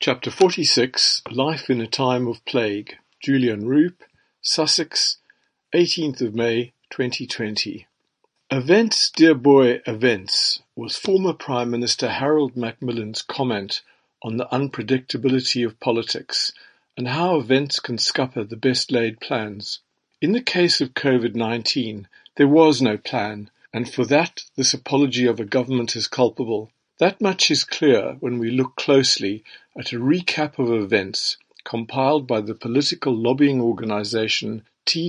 Chapter 46, Life in a Time of Plague, Julian Roop, Sussex, 18th of May, 2020. Events, dear boy, events, was former Prime Minister Harold Macmillan's comment on the unpredictability of politics and how events can scupper the best-laid plans. In the case of COVID-19, there was no plan, and for that this apology of a government is culpable. That much is clear when we look closely at a recap of events compiled by the political lobbying organisation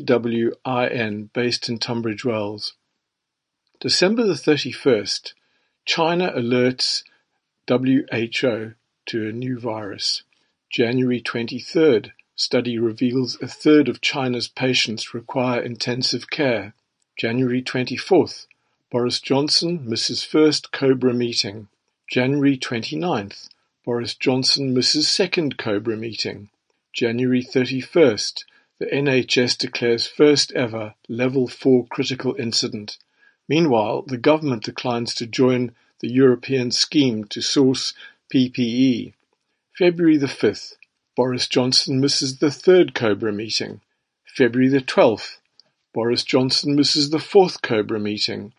TWIN based in Tunbridge Wells. December the 31st, China alerts WHO to a new virus. January 23rd, study reveals a third of China's patients require intensive care. January 24th, Boris Johnson misses first Cobra meeting. January 29th, Boris Johnson misses second Cobra meeting. January 31st, the NHS declares first ever Level 4 critical incident. Meanwhile, the government declines to join the European scheme to source PPE. February the 5th, Boris Johnson misses the third Cobra meeting. February the 12th, Boris Johnson misses the fourth Cobra meeting.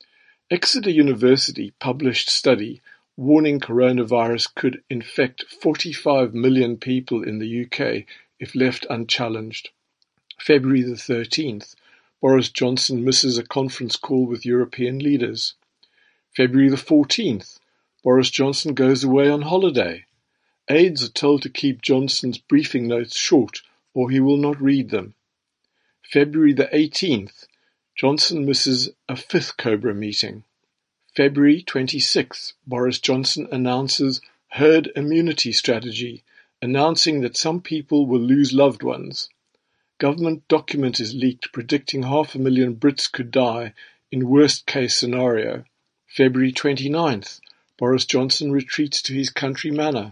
Exeter University published study warning coronavirus could infect 45 million people in the UK if left unchallenged. February the 13th, Boris Johnson misses a conference call with European leaders. February the 14th, Boris Johnson goes away on holiday. Aides are told to keep Johnson's briefing notes short or he will not read them. February the 18th, Johnson misses a fifth Cobra meeting. February 26th, Boris Johnson announces herd immunity strategy, announcing that some people will lose loved ones. Government document is leaked predicting 500,000 Brits could die in worst-case scenario. February 29th, Boris Johnson retreats to his country manor.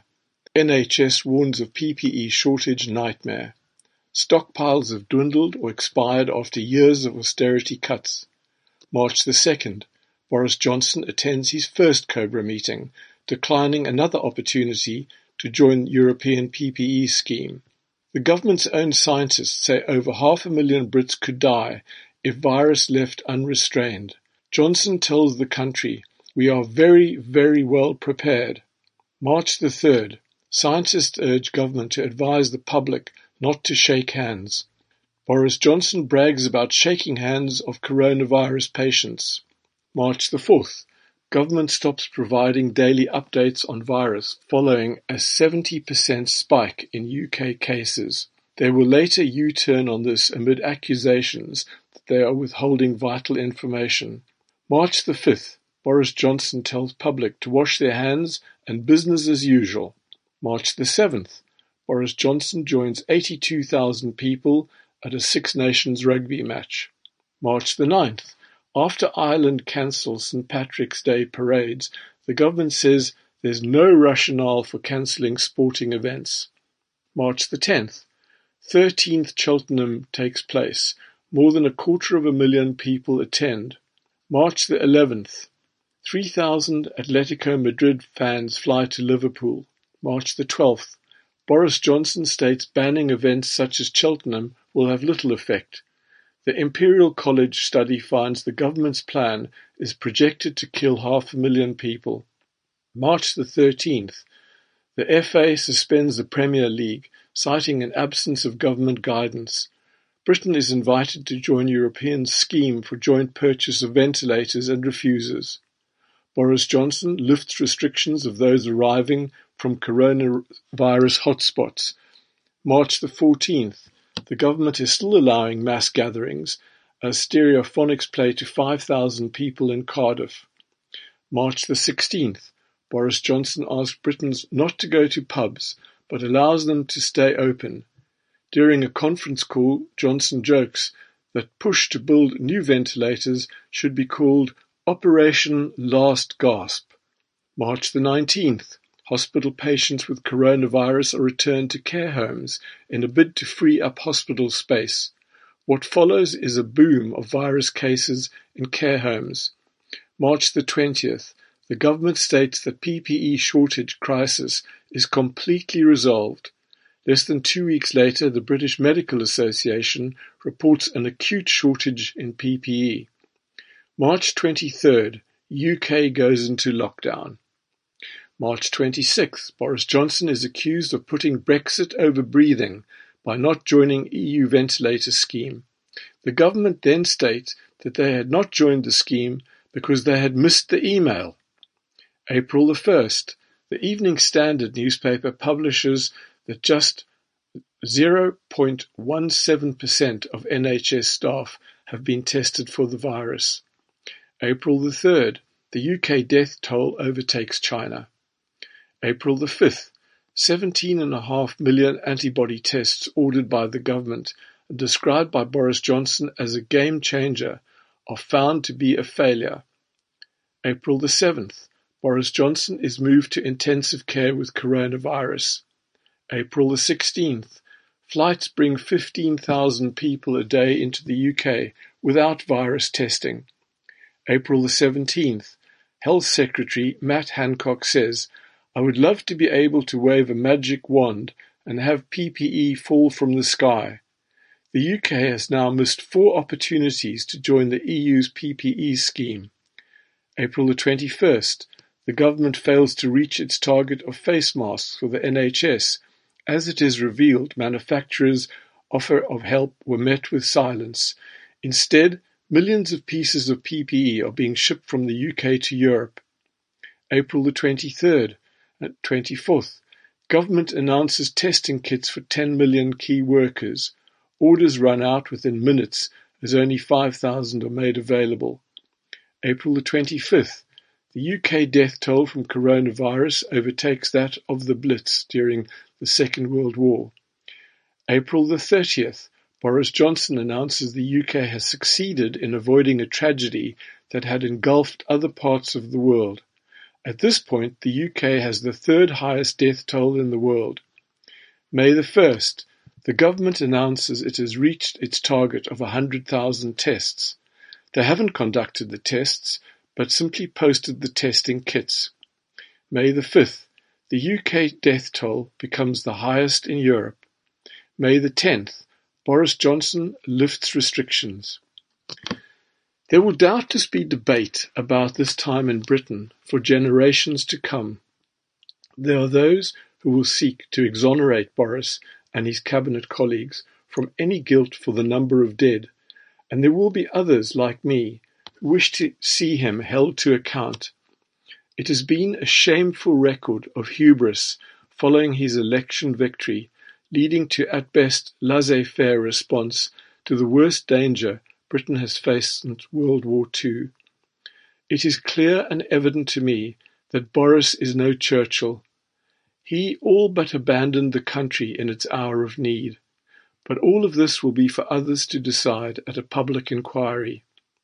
NHS warns of PPE shortage nightmare. Stockpiles have dwindled or expired after years of austerity cuts. March the 2nd, Boris Johnson attends his first Cobra meeting, declining another opportunity to join European PPE scheme. The government's own scientists say over 500,000 Brits could die if virus left unrestrained. Johnson tells the country, "We are very, very well prepared." March the 3rd, scientists urge government to advise the public not to shake hands. Boris Johnson brags about shaking hands of coronavirus patients. March the 4th, government stops providing daily updates on virus following a 70% spike in UK cases. They will later U-turn on this amid accusations that they are withholding vital information. March the 5th, Boris Johnson tells public to wash their hands and business as usual. March the 7th, Boris Johnson joins 82,000 people at a Six Nations rugby match. March the 9th, after Ireland cancels St. Patrick's Day parades, the government says there's no rationale for cancelling sporting events. March the 10th, 13th Cheltenham takes place. More than 250,000 people attend. March the 11th, 3,000 Atletico Madrid fans fly to Liverpool. March the 12th, Boris Johnson states banning events such as Cheltenham will have little effect. The Imperial College study finds the government's plan is projected to kill 500,000 people. March the 13th, the FA suspends the Premier League, citing an absence of government guidance. Britain is invited to join European scheme for joint purchase of ventilators and refuses. Boris Johnson lifts restrictions of those arriving from coronavirus hotspots. March the 14th, the government is still allowing mass gatherings as Stereophonics play to 5,000 people in Cardiff. March the 16th, Boris Johnson asks Britons not to go to pubs, but allows them to stay open. During a conference call, Johnson jokes that push to build new ventilators should be called Operation Last Gasp. March the 19th, hospital patients with coronavirus are returned to care homes in a bid to free up hospital space. What follows is a boom of virus cases in care homes. March the 20th, the government states that PPE shortage crisis is completely resolved. Less than 2 weeks later, the British Medical Association reports an acute shortage in PPE. March 23rd, UK goes into lockdown. March 26th, Boris Johnson is accused of putting Brexit over breathing by not joining EU ventilator scheme. The government then states that they had not joined the scheme because they had missed the email. April the 1st, the Evening Standard newspaper publishes that just 0.17% of NHS staff have been tested for the virus. April the 3rd, the UK death toll overtakes China. April the 5th, 17.5 million antibody tests ordered by the government and described by Boris Johnson as a game changer are found to be a failure. April the 7th, Boris Johnson is moved to intensive care with coronavirus. April the 16th, flights bring 15,000 people a day into the UK without virus testing. April the 17th, Health Secretary Matt Hancock says, "I would love to be able to wave a magic wand and have PPE fall from the sky." The UK has now missed 4 opportunities to join the EU's PPE scheme. April the 21st, the government fails to reach its target of face masks for the NHS. As it is revealed, manufacturers' offer of help were met with silence. Instead, millions of pieces of PPE are being shipped from the UK to Europe. April the 23rd and 24th, government announces testing kits for 10 million key workers. Orders run out within minutes as only 5,000 are made available. April the 25th, the UK death toll from coronavirus overtakes that of the Blitz during the Second World War. April the 30th, Boris Johnson announces the UK has succeeded in avoiding a tragedy that had engulfed other parts of the world. At this point, the UK has the 3rd highest death toll in the world. May the 1st, the government announces it has reached its target of 100,000 tests. They haven't conducted the tests, but simply posted the testing kits. May the 5th, the UK death toll becomes the highest in Europe. May the 10th, Boris Johnson lifts restrictions. There will doubtless be debate about this time in Britain for generations to come. There are those who will seek to exonerate Boris and his cabinet colleagues from any guilt for the number of dead, and there will be others like me who wish to see him held to account. It has been a shameful record of hubris following his election victory, leading to at best laissez-faire response to the worst danger Britain has faced since World War II. It is clear and evident to me that Boris is no Churchill. He all but abandoned the country in its hour of need. But all of this will be for others to decide at a public inquiry.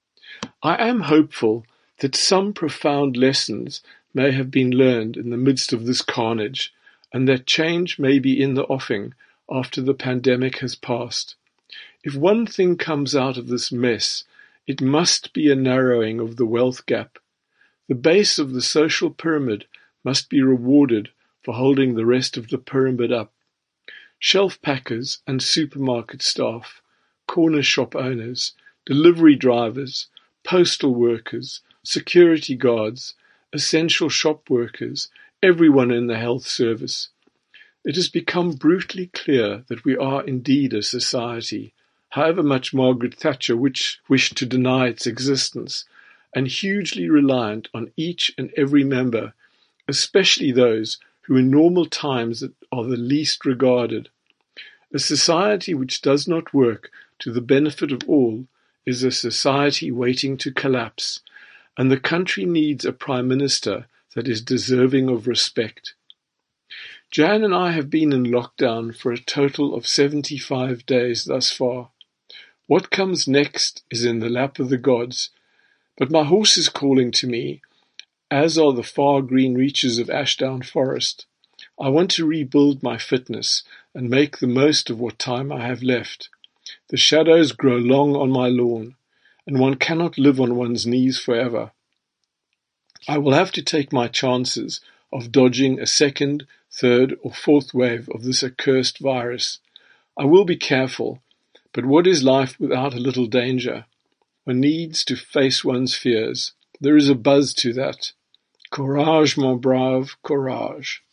I am hopeful that some profound lessons may have been learned in the midst of this carnage, and that change may be in the offing after the pandemic has passed. If one thing comes out of this mess, it must be a narrowing of the wealth gap. The base of the social pyramid must be rewarded for holding the rest of the pyramid up. Shelf packers and supermarket staff, corner shop owners, delivery drivers, postal workers, security guards, essential shop workers, everyone in the health service. It has become brutally clear that we are indeed a society, however much Margaret Thatcher wished to deny its existence, and hugely reliant on each and every member, especially those who in normal times are the least regarded. A society which does not work to the benefit of all is a society waiting to collapse, and the country needs a Prime Minister that is deserving of respect. Jan and I have been in lockdown for a total of 75 days thus far. What comes next is in the lap of the gods, but my horse is calling to me, as are the far green reaches of Ashdown Forest. I want to rebuild my fitness and make the most of what time I have left. The shadows grow long on my lawn, and one cannot live on one's knees forever. I will have to take my chances of dodging a second, third or fourth wave of this accursed virus. I will be careful, but what is life without a little danger? One needs to face one's fears. There is a buzz to that. Courage, mon brave, courage.